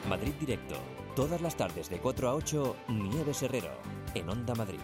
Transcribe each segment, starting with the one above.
Madrid Directo. Todas las tardes de 4 a 8, Nieves Herrero, en Onda Madrid.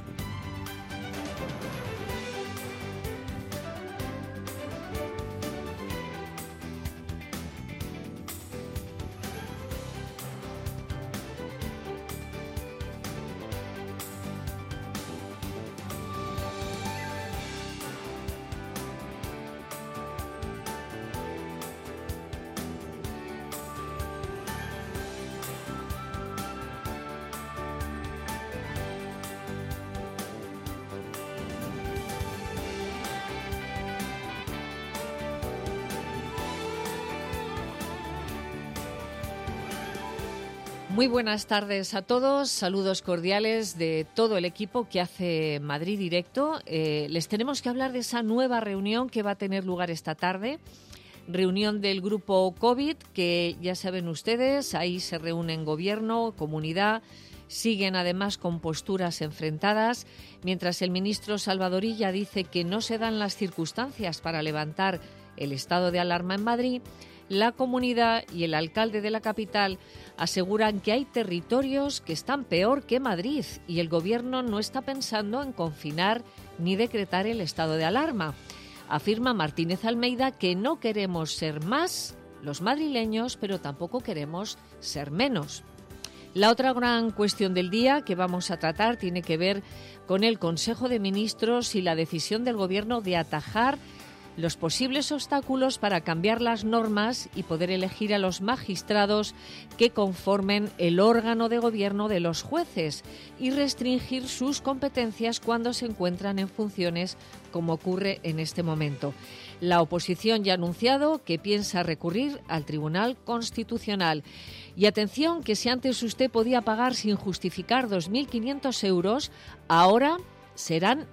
Muy buenas tardes a todos, saludos cordiales de todo el equipo que hace Madrid Directo. Les tenemos que hablar de esa nueva reunión que va a tener lugar esta tarde, reunión del grupo COVID, que ya saben ustedes, ahí se reúnen gobierno, comunidad, siguen además con posturas enfrentadas, mientras el ministro Salvadorilla dice que no se dan las circunstancias para levantar el estado de alarma en Madrid. La comunidad y el alcalde de la capital aseguran que hay territorios que están peor que Madrid y el gobierno no está pensando en confinar ni decretar el estado de alarma. Afirma Martínez Almeida que no queremos ser más los madrileños, pero tampoco queremos ser menos. La otra gran cuestión del día que vamos a tratar tiene que ver con el Consejo de Ministros y la decisión del gobierno de atajar los posibles obstáculos para cambiar las normas y poder elegir a los magistrados que conformen el órgano de gobierno de los jueces y restringir sus competencias cuando se encuentran en funciones, como ocurre en este momento. La oposición ya ha anunciado que piensa recurrir al Tribunal Constitucional. Y atención, que si antes usted podía pagar sin justificar 2.500 euros, ahora serán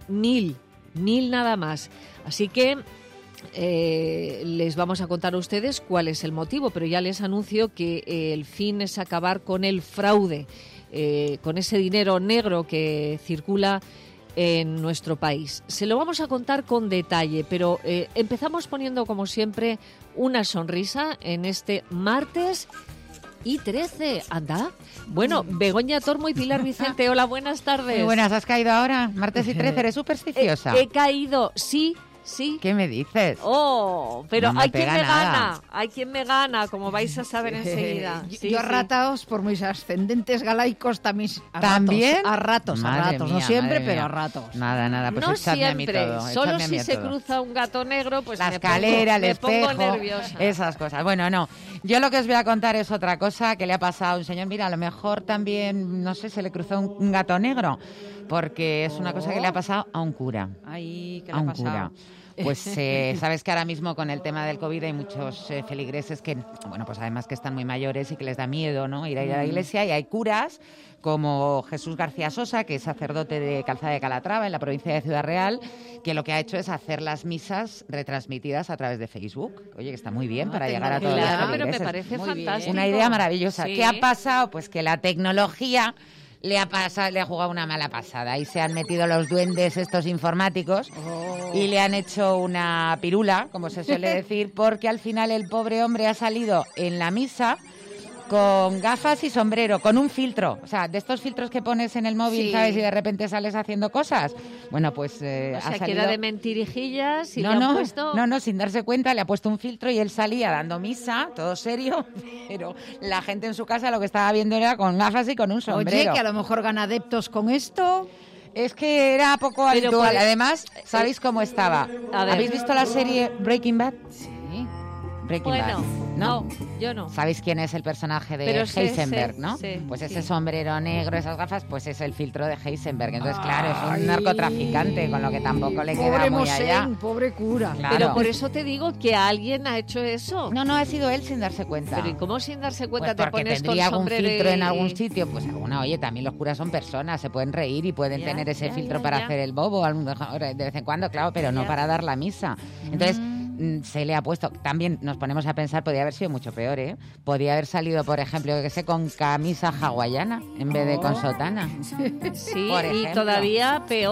1.000 nada más. Así que les vamos a contar a ustedes cuál es el motivo, pero ya les anuncio que el fin es acabar con el fraude, con ese dinero negro que circula en nuestro país. Se lo vamos a contar con detalle, pero empezamos poniendo, como siempre, una sonrisa en este martes y 13, anda. Bueno, Begoña Tormo y Pilar Vicente, hola, buenas tardes. Muy buenas, ¿has caído ahora? Martes y 13, ¿eres supersticiosa? He caído, sí. ¿Qué me dices? Oh, pero no hay quien me gana, hay quien me gana, como vais a saber enseguida. Yo a rataos por mis ascendentes galaicos también. ¿También? A ratos, Madre no mía, siempre, madre pero mía. a ratos. Nada, pues no echadme siempre, a mí todo. solo echadme a mí si se todo. cruza un gato negro, pues la me escalera, el espejo, pongo nerviosa. Esas cosas. Bueno, no, yo lo que os voy a contar es otra cosa que le ha pasado a un señor. Mira, a lo mejor también, no sé, se le cruzó un gato negro, porque es una cosa que le ha pasado a un cura. Ay, ¿qué a le ha un pasado? cura. Pues sabes que ahora mismo con el tema del COVID hay muchos feligreses que, bueno, pues además que están muy mayores y que les da miedo, ¿no?, ir a la iglesia, y hay curas como Jesús García Sosa, que es sacerdote de Calzada de Calatrava en la provincia de Ciudad Real, que lo que ha hecho es hacer las misas retransmitidas a través de Facebook. Oye, que está muy bien para llegar a todos los Claro, feligreses. pero me parece fantástico. Una idea maravillosa. Sí. ¿Qué ha pasado? Pues que la tecnología le ha jugado una mala pasada. Ahí se han metido los duendes estos informáticos y le han hecho una pirula, como se suele decir, porque al final el pobre hombre ha salido en la misa con gafas y sombrero, con un filtro, o sea, de estos filtros que pones en el móvil, Sí. ¿sabes? Y de repente sales haciendo cosas. Bueno, pues O sea, ha que salido... era de mentirijillas y No, le han no, puesto... no, sin darse cuenta le ha puesto un filtro y él salía dando misa, todo serio, pero la gente en su casa lo que estaba viendo era con gafas y con un sombrero. Oye, que a lo mejor gana adeptos con esto. Es que era poco Pero habitual. por- Además, ¿sabéis cómo estaba? A ver. ¿Habéis visto la serie Breaking Bad? Sí. Breaking Bueno, Bad. no, yo no. ¿Sabéis quién es el personaje de Pero sé, Heisenberg, no? sé, Pues ese sí. sombrero negro, esas gafas, pues es el filtro de Heisenberg. Entonces, claro, es un narcotraficante, con lo que tampoco le queda Pobre muy allá. Mosén, pobre cura. Claro. Pero por eso te digo que alguien ha hecho eso. No, ha sido él sin darse cuenta. Pero ¿y cómo sin darse cuenta Pues te porque pones con tendría algún sombrero filtro en y- algún sitio, pues alguna, oye, también los curas son personas, se pueden reír y pueden Ya, tener ese ya, filtro ya, para ya. hacer el bobo a lo mejor de vez en cuando, claro, pero no Ya. para dar la misa. Entonces, se le ha puesto, también nos ponemos a pensar, podría haber sido mucho peor, ¿eh? Podría haber salido, por ejemplo, yo que sé, con camisa hawaiana en vez de con sotana. Sí, Por y ejemplo. todavía peor. ¿Eh?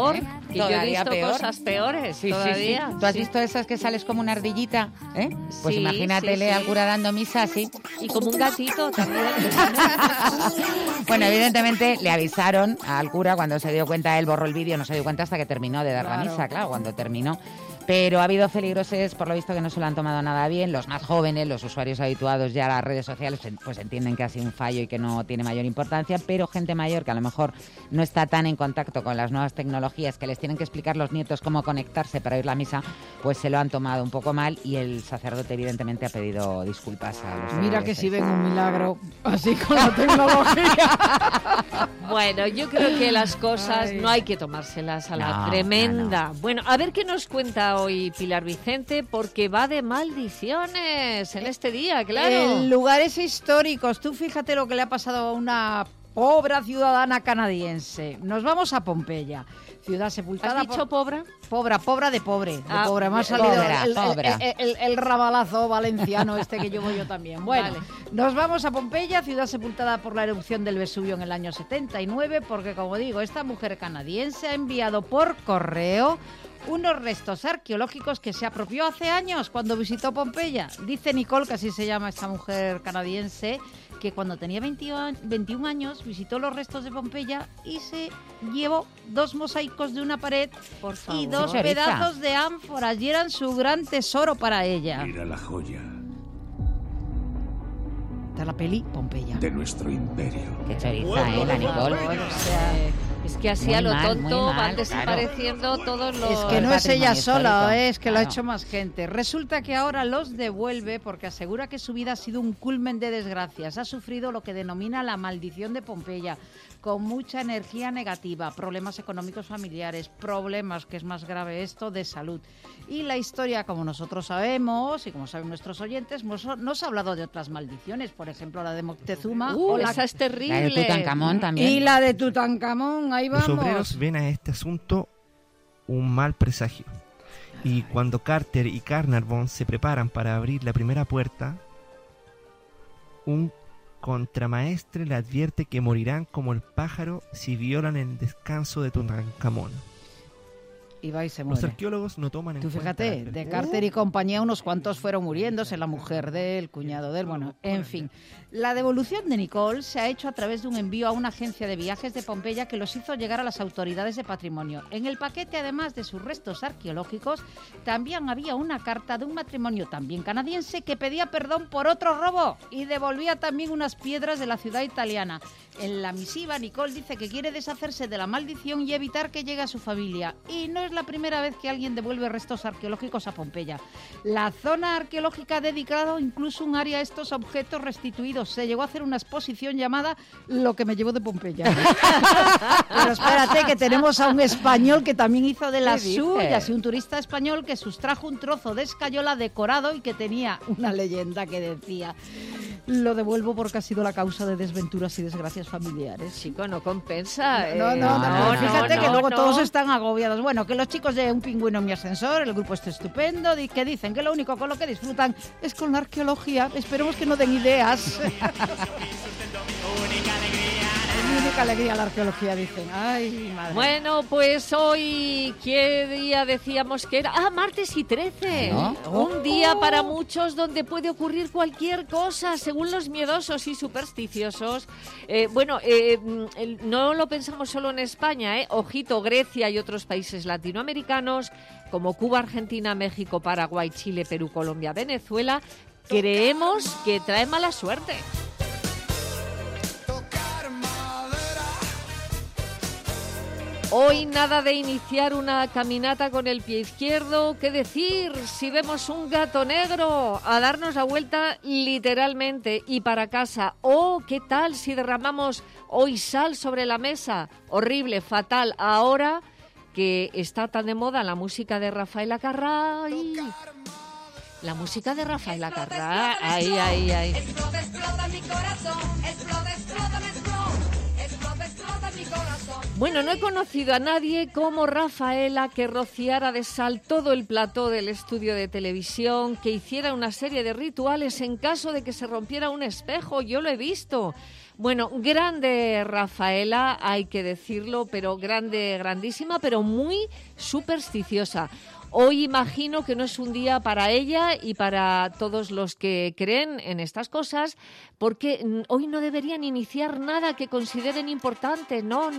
Que yo he visto cosas peores todavía. Sí. ¿Tú has visto esas que sales como una ardillita? Pues Sí, imagínatele al cura dando misa así. Y como un gatito también. Bueno, evidentemente le avisaron al cura cuando se dio cuenta, él borró el vídeo, no se dio cuenta hasta que terminó de dar la misa, claro, cuando terminó. Pero ha habido feligreses, por lo visto, que no se lo han tomado nada bien. Los más jóvenes, los usuarios habituados ya a las redes sociales, pues entienden que ha sido un fallo y que no tiene mayor importancia, pero gente mayor que a lo mejor no está tan en contacto con las nuevas tecnologías, que les tienen que explicar los nietos cómo conectarse para oír la misa, pues se lo han tomado un poco mal y el sacerdote evidentemente ha pedido disculpas a los feligreses. Mira que si ven un milagro así con la tecnología. Bueno, yo creo que las cosas no hay que tomárselas a la tremenda. No. Bueno, a ver qué nos cuenta hoy Pilar Vicente, porque va de maldiciones en este día, claro. En lugares históricos, tú fíjate lo que le ha pasado a una pobre ciudadana canadiense. Nos vamos a Pompeya, ciudad sepultada. ¿Has dicho pobra? Pobra de pobre. Me ha salido el rabalazo valenciano este que llevo yo también. Bueno, Nos vamos a Pompeya, ciudad sepultada por la erupción del Vesubio en el año 79, porque, como digo, esta mujer canadiense ha enviado por correo unos restos arqueológicos que se apropió hace años cuando visitó Pompeya. Dice Nicole, que así se llama esta mujer canadiense, que cuando tenía 21 años visitó los restos de Pompeya y se llevó 2 mosaicos de una pared y 2 pedazos de ánforas, y eran su gran tesoro para ella. Mira la joya. Está la peli Pompeya. De nuestro imperio. Qué choriza, la Nicole. O sea, es que así a lo tonto van desapareciendo todos los... Es que no es ella sola, es que lo ha hecho más gente. Resulta que ahora los devuelve porque asegura que su vida ha sido un culmen de desgracias. Ha sufrido lo que denomina la maldición de Pompeya, con mucha energía negativa, problemas económicos familiares, problemas, que es más grave esto, de salud. Y la historia, como nosotros sabemos, y como saben nuestros oyentes, nos ha hablado de otras maldiciones, por ejemplo, la de Moctezuma. Esa es terrible. La de Tutankamón también. Y la de Tutankamón, ahí vamos. Los obreros ven a este asunto un mal presagio. Y cuando Carter y Carnarvon se preparan para abrir la primera puerta, un contramaestre le advierte que morirán como el pájaro si violan el descanso de Tutankamón. Y va y se muere. Los arqueólogos no toman en Tú cuenta... fíjate, de Carter y compañía unos cuantos fueron muriéndose, la mujer de él, cuñado de él, bueno, en fin. La devolución de Nicole se ha hecho a través de un envío a una agencia de viajes de Pompeya que los hizo llegar a las autoridades de patrimonio. En el paquete, además de sus restos arqueológicos, también había una carta de un matrimonio también canadiense que pedía perdón por otro robo y devolvía también unas piedras de la ciudad italiana. En la misiva, Nicole dice que quiere deshacerse de la maldición y evitar que llegue a su familia. Y no es la primera vez que alguien devuelve restos arqueológicos a Pompeya. La zona arqueológica ha dedicado incluso un área a estos objetos restituidos. Se llegó a hacer una exposición llamada Lo que me llevó de Pompeya. Pero espérate, que tenemos a un español que también hizo de las suyas, y un turista español que sustrajo un trozo de escayola decorado y que tenía una leyenda que decía: lo devuelvo porque ha sido la causa de desventuras y desgracias familiares. Chico, no compensa. No, fíjate que luego todos están agobiados. Bueno, que los chicos de Un pingüino en mi ascensor, el grupo este estupendo, que dicen que lo único con lo que disfrutan es con la arqueología. Esperemos que no den ideas. Mi única alegría la arqueología, dicen. Ay, madre. Bueno, pues hoy, ¿qué día decíamos que era? Martes y 13. ¿No? Un día para muchos donde puede ocurrir cualquier cosa, según los miedosos y supersticiosos. No lo pensamos solo en España, Ojito, Grecia y otros países latinoamericanos, como Cuba, Argentina, México, Paraguay, Chile, Perú, Colombia, Venezuela, creemos que trae mala suerte. Hoy nada de iniciar una caminata con el pie izquierdo. ¿Qué decir si vemos un gato negro? A darnos la vuelta literalmente y para casa. ¿Qué tal si derramamos hoy sal sobre la mesa? Horrible, fatal. Ahora que está tan de moda la música de Rafael Acarrá. La música de Rafael Acarrá. Ay. Explota, explota mi corazón. Explota, explota, me explota mi corazón. Bueno, no he conocido a nadie como Rafaela que rociara de sal todo el plató del estudio de televisión, que hiciera una serie de rituales en caso de que se rompiera un espejo. Yo lo he visto. Bueno, grande Rafaela, hay que decirlo, pero grande, grandísima, pero muy supersticiosa. Hoy imagino que no es un día para ella y para todos los que creen en estas cosas, porque hoy no deberían iniciar nada que consideren importante. No.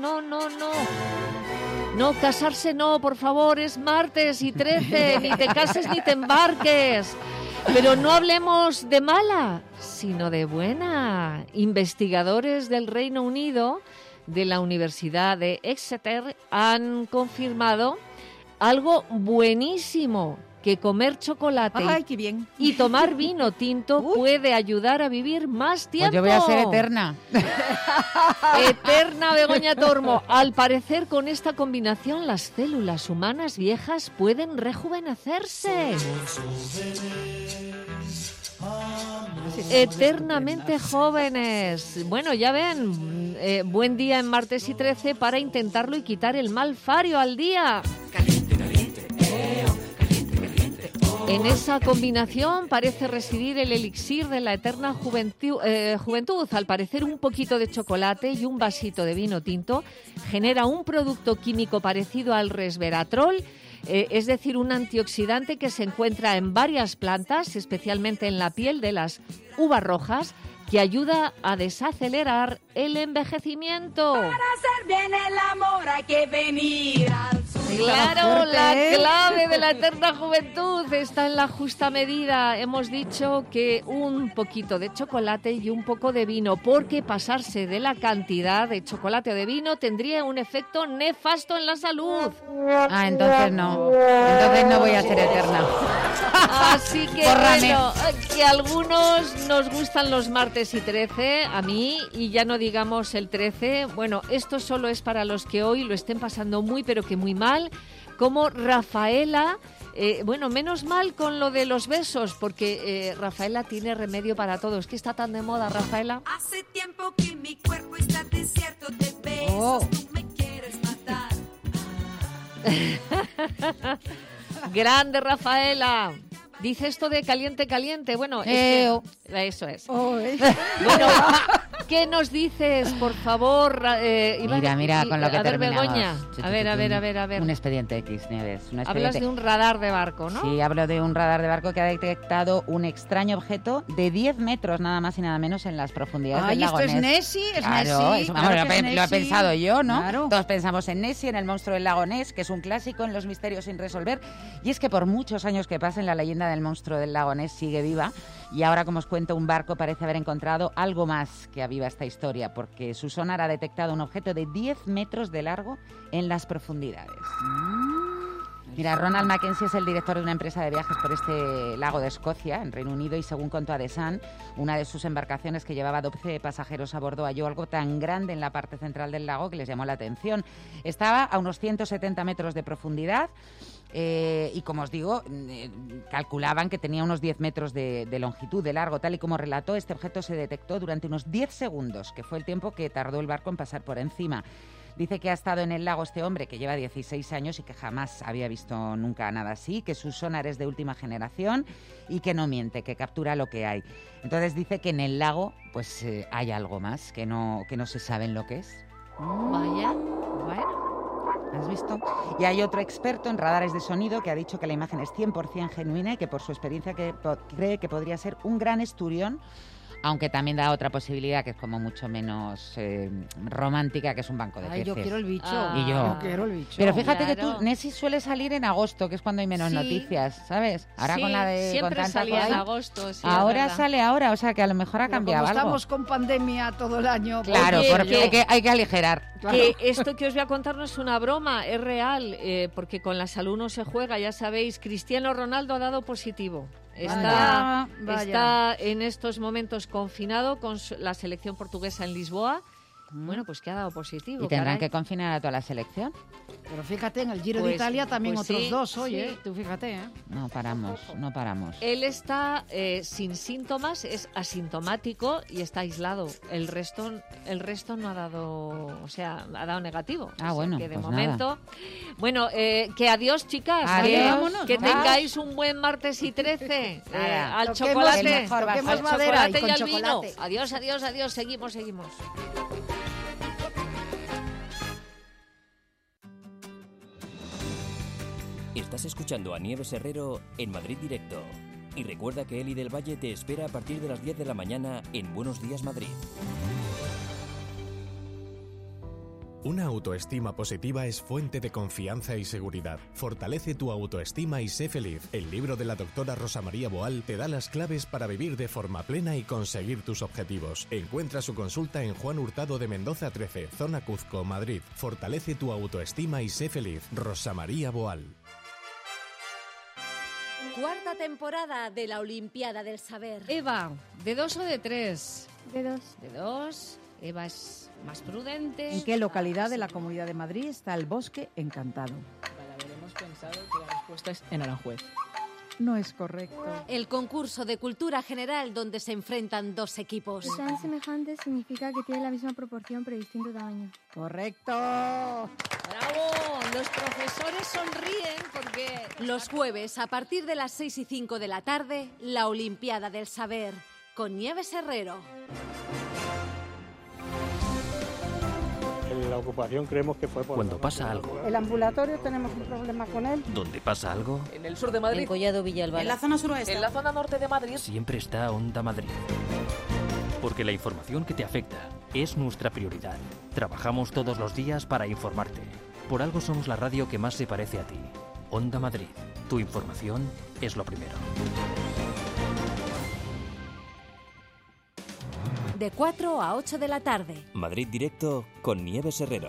No, casarse no, por favor, es martes y 13, ni te cases ni te embarques. Pero no hablemos de mala, sino de buena. Investigadores del Reino Unido, de la Universidad de Exeter, han confirmado algo buenísimo, que comer chocolate Ay, qué bien. y tomar vino tinto puede ayudar a vivir más tiempo. Pues yo voy a ser eterna. Eterna Begoña Tormo. Al parecer, con esta combinación, las células humanas viejas pueden rejuvenecerse. Eternamente jóvenes. Bueno, ya ven, buen día en martes y 13 para intentarlo y quitar el mal fario al día. En esa combinación parece residir el elixir de la eterna juventud. Al parecer, un poquito de chocolate y un vasito de vino tinto genera un producto químico parecido al resveratrol, es decir, un antioxidante que se encuentra en varias plantas, especialmente en la piel de las uvas rojas, que ayuda a desacelerar el envejecimiento. Para hacer bien el amor hay que venir al sur. Claro, la clave de la eterna juventud está en la justa medida. Hemos dicho que un poquito de chocolate y un poco de vino, porque pasarse de la cantidad de chocolate o de vino tendría un efecto nefasto en la salud. Ah, entonces no. Entonces no voy a ser eterna. Así que Bórrame. bueno, que a algunos nos gustan los martes y 13, a mí, y ya no digamos el 13. Bueno, esto solo es para los que hoy lo estén pasando muy pero que muy mal, como Rafaela. Bueno, menos mal con lo de los besos, porque Rafaela tiene remedio para todo. Es que está tan de moda, Rafaela. Hace tiempo que mi cuerpo está desierto de besos, tú me quieres matar. Grande Rafaela. Dice esto de caliente, caliente. Bueno, es que, eso es. Bueno, ¿qué nos dices, por favor? Mira, con lo que a ver, terminamos. Begoña. A ver. Un expediente X, Nieves. Un expediente. Hablas de un radar de barco, ¿no? Sí, hablo de un radar de barco que ha detectado un extraño objeto de 10 metros, nada más y nada menos, en las profundidades del lago esto es Ness. Nessie, es Claro, Nessie. eso, Claro vamos, que es lo he Nessie. pensado yo, ¿no? Claro. Todos pensamos en Nessie, en el monstruo del lago Ness, que es un clásico en los misterios sin resolver. Y es que por muchos años que pasen, la leyenda del monstruo del lago Ness sigue viva. Y ahora, como os cuento, un barco parece haber encontrado algo más que aviva esta historia, porque su sonar ha detectado un objeto de 10 metros de largo en las profundidades. Mira, Ronald Mackenzie es el director de una empresa de viajes por este lago de Escocia, en Reino Unido, y según contó a The Sun, una de sus embarcaciones que llevaba 12 pasajeros a bordo halló algo tan grande en la parte central del lago que les llamó la atención. Estaba a unos 170 metros de profundidad. Y como os digo, calculaban que tenía unos 10 metros de longitud, de largo. Tal y como relató, este objeto se detectó durante unos 10 segundos, que fue el tiempo que tardó el barco en pasar por encima. Dice que ha estado en el lago este hombre, que lleva 16 años y que jamás había visto nunca nada así, que su sonar es de última generación y que no miente, que captura lo que hay. Entonces dice que en el lago pues hay algo más, que no se sabe lo que es. Vaya, bueno. ¿Has visto? Y hay otro experto en radares de sonido que ha dicho que la imagen es 100% genuina y que por su experiencia cree que podría ser un gran esturión, aunque también da otra posibilidad que es como mucho menos romántica, que es un banco de peces. Yo quiero el bicho. Y yo quiero el bicho. Pero fíjate que Claro. tú, Nessie suele salir en agosto, que es cuando hay menos Sí. noticias, ¿sabes? Ahora Sí, con la de siempre con tanta salía en cosa, agosto. Sí, ahora es verdad. sale ahora, o sea que a lo mejor ha Pero cambiado como algo. estamos con pandemia todo el año. pues, Claro, Oye, porque hay que aligerar. claro. Que esto que os voy a contar no es una broma, es real, porque con la salud no se juega, ya sabéis. Cristiano Ronaldo ha dado positivo. Está Vaya. está en estos momentos confinado con la selección portuguesa en Lisboa. Bueno, pues que ha dado positivo. Y tendrán caray. que confinar a toda la selección. Pero fíjate, en el Giro de Pues- Italia también pues otros sí, 2 hoy, sí. Tú fíjate, No paramos. Él está sin síntomas, es asintomático y está aislado. El resto no ha dado, o sea, ha dado negativo. O sea, Bueno, que de pues momento. Bueno, que adiós, chicas. Adiós. Vámonos, que vámonos. tengáis un buen martes y 13. Nada. Al Toquemos chocolate. el mejor va a ser. Al Toquemos madera y chocolate y, con al chocolate. vino. Adiós, adiós, adiós. Seguimos. Estás escuchando a Nieves Herrero en Madrid Directo. Y recuerda que Eli del Valle te espera a partir de las 10 de la mañana en Buenos Días Madrid. Una autoestima positiva es fuente de confianza y seguridad. Fortalece tu autoestima y sé feliz. El libro de la doctora Rosa María Boal te da las claves para vivir de forma plena y conseguir tus objetivos. Encuentra su consulta en Juan Hurtado de Mendoza 13, Zona Cuzco, Madrid. Fortalece tu autoestima y sé feliz. Rosa María Boal. Cuarta temporada de la Olimpiada del Saber. Eva, ¿de 2 o de 3? De 2. De 2. Eva es más prudente. ¿En qué localidad de la Comunidad de Madrid está el Bosque Encantado? Para haber hemos pensado que la respuesta es en Aranjuez. No es correcto. El concurso de cultura general donde se enfrentan dos equipos. Si sean semejantes significa que tienen la misma proporción pero distinto tamaño. ¡Correcto! ¡Bravo! Los profesores sonríen porque... Los jueves, a partir de las 6 y 5 de la tarde, la Olimpiada del Saber, con Nieves Herrero. La ocupación creemos que fue por... Cuando pasa algo, El ambulatorio tenemos un problema con él. donde pasa algo, En el sur de Madrid. Collado Villalba. En la zona suroeste. En la zona norte de Madrid. siempre está Onda Madrid. Porque la información que te afecta es nuestra prioridad. Trabajamos todos los días para informarte. Por algo somos la radio que más se parece a ti. Onda Madrid. Tu información es lo primero. De 4 a 8 de la tarde. Madrid Directo con Nieves Herrero.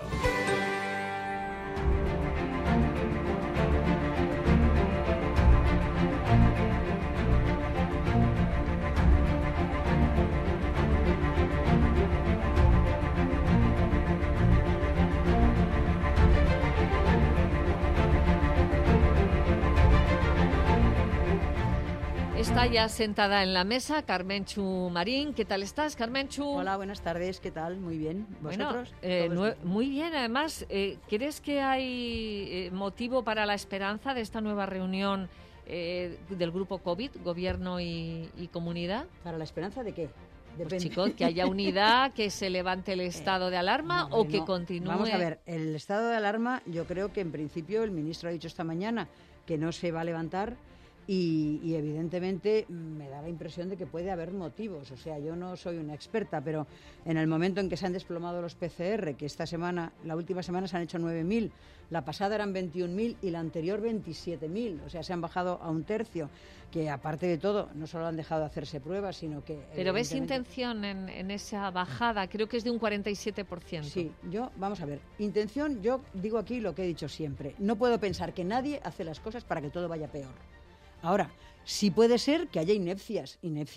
Está ya sentada en la mesa Carmenchu Marín. ¿Qué tal estás, Carmenchu? Hola, buenas tardes. ¿Qué tal? Muy bien. ¿Vosotros? Bueno, muy bien. Además, ¿crees que hay motivo para la esperanza de esta nueva reunión del grupo COVID, gobierno y comunidad? ¿Para la esperanza de qué? Pues, chicos, que haya unidad, que se levante el estado de alarma o que continúe. Vamos a ver, el estado de alarma, yo creo que en principio el ministro ha dicho esta mañana que no se va a levantar. Y evidentemente me da la impresión de que puede haber motivos. O sea, yo no soy una experta, pero en el momento en que se han desplomado los PCR, que esta semana, la última semana se han hecho 9.000, la pasada eran 21.000 y la anterior 27.000. O sea, se han bajado a un tercio, que aparte de todo, no solo han dejado de hacerse pruebas, sino que... Pero ¿ves intención en esa bajada? Creo que es de un 47%. Sí, vamos a ver, intención, yo digo aquí lo que he dicho siempre. No puedo pensar que nadie hace las cosas para que todo vaya peor. Ahora, sí puede ser que haya inepcias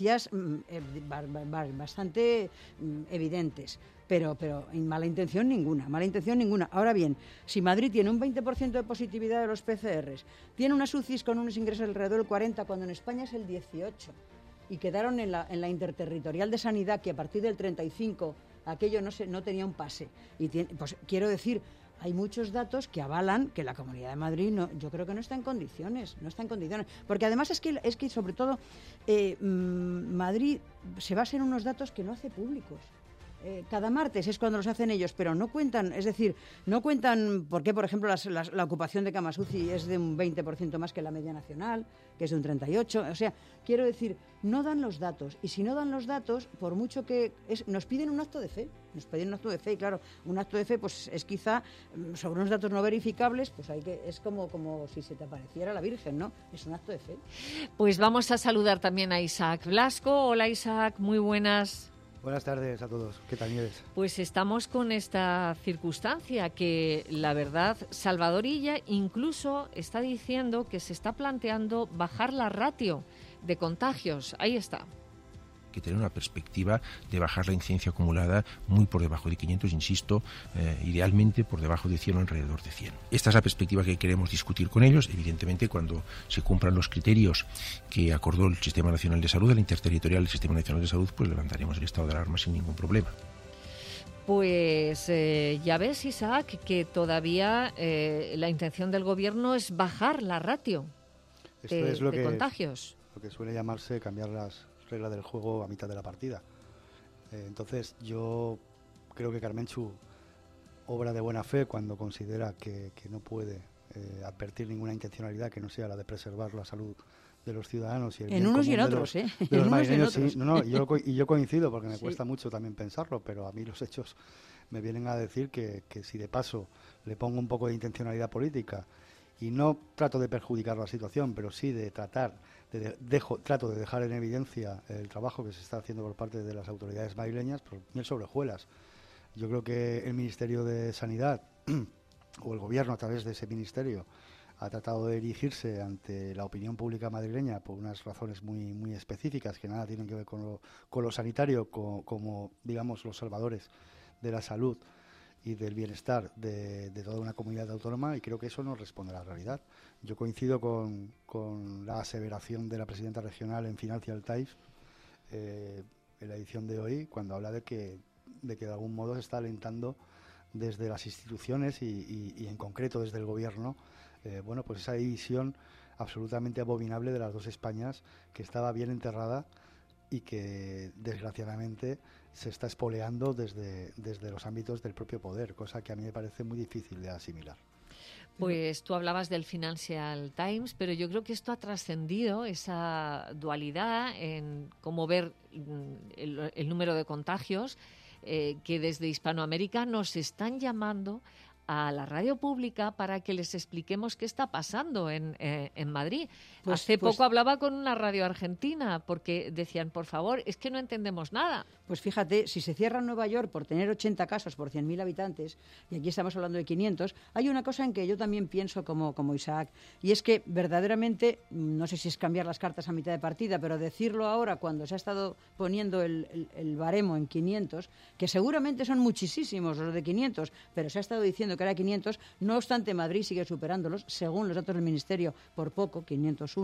bastante evidentes, pero mala intención ninguna. Ahora bien, si Madrid tiene un 20% de positividad de los PCRs, tiene unas UCIs con unos ingresos alrededor del 40%, cuando en España es el 18%, y quedaron en la interterritorial de sanidad, que a partir del 35% aquello no tenía un pase. Pues quiero decir... Hay muchos datos que avalan que la Comunidad de Madrid yo creo que no está en condiciones, porque además es que sobre todo Madrid se basa en unos datos que no hace públicos. Cada martes es cuando los hacen ellos, pero no cuentan, es decir, no cuentan por qué, por ejemplo, la ocupación de camas UCI es de un 20% más que la media nacional, que es de un 38%. O sea, quiero decir, no dan los datos. Y si no dan los datos, por mucho que... nos piden un acto de fe. Y claro, un acto de fe pues es quizá sobre unos datos no verificables, pues es como si se te apareciera la Virgen, ¿no? Es un acto de fe. Pues vamos a saludar también a Isaac Blasco. Hola, Isaac, muy buenas. Buenas tardes a todos. ¿Qué tal, Nieves? Pues estamos con esta circunstancia que, la verdad, Salvador Illa incluso está diciendo que se está planteando bajar la ratio de contagios. Ahí está. que tener una perspectiva de bajar la incidencia acumulada muy por debajo de 500, insisto, idealmente por debajo de 100 o alrededor de 100. Esta es la perspectiva que queremos discutir con ellos. Evidentemente, cuando se cumplan los criterios que acordó el Sistema Nacional de Salud, el interterritorial del Sistema Nacional de Salud, pues levantaremos el estado de alarma sin ningún problema. Pues ya ves, Isaac, que todavía la intención del Gobierno es bajar la ratio de contagios. Lo que suele llamarse cambiar las reglas del juego a mitad de la partida. Entonces, yo creo que Karmentxu obra de buena fe cuando considera que no puede advertir ninguna intencionalidad que no sea la de preservar la salud de los ciudadanos y el en unos y en otros, de los madrileños. Sí, y yo coincido porque me cuesta mucho también pensarlo, pero a mí los hechos me vienen a decir que si de paso le pongo un poco de intencionalidad política y no trato de perjudicar la situación, pero sí de trato de dejar en evidencia el trabajo que se está haciendo por parte de las autoridades madrileñas, pues miel sobre hojuelas. Yo creo que el Ministerio de Sanidad o el Gobierno a través de ese ministerio ha tratado de dirigirse ante la opinión pública madrileña por unas razones muy, muy específicas que nada tienen que ver con lo sanitario, como digamos los salvadores de la salud y del bienestar de toda una comunidad autónoma, y creo que eso no responde a la realidad. Yo coincido con la aseveración de la presidenta regional en Financial Times en la edición de hoy, cuando habla de que de algún modo se está alentando desde las instituciones y en concreto desde el Gobierno pues esa división absolutamente abominable de las dos Españas, que estaba bien enterrada y que desgraciadamente se está espoleando desde los ámbitos del propio poder, cosa que a mí me parece muy difícil de asimilar. Pues tú hablabas del Financial Times, pero yo creo que esto ha trascendido esa dualidad en cómo ver el número de contagios, que desde Hispanoamérica nos están llamando a la radio pública para que les expliquemos qué está pasando en Madrid. Hace poco hablaba con una radio argentina porque decían, por favor, es que no entendemos nada. Pues fíjate, si se cierra Nueva York por tener 80 casos por 100.000 habitantes, y aquí estamos hablando de 500, hay una cosa en que yo también pienso como Isaac, y es que verdaderamente, no sé si es cambiar las cartas a mitad de partida, pero decirlo ahora cuando se ha estado poniendo el baremo en 500, que seguramente son muchísimos los de 500, pero se ha estado diciendo que era 500, no obstante Madrid sigue superándolos, según los datos del Ministerio, por poco, 501,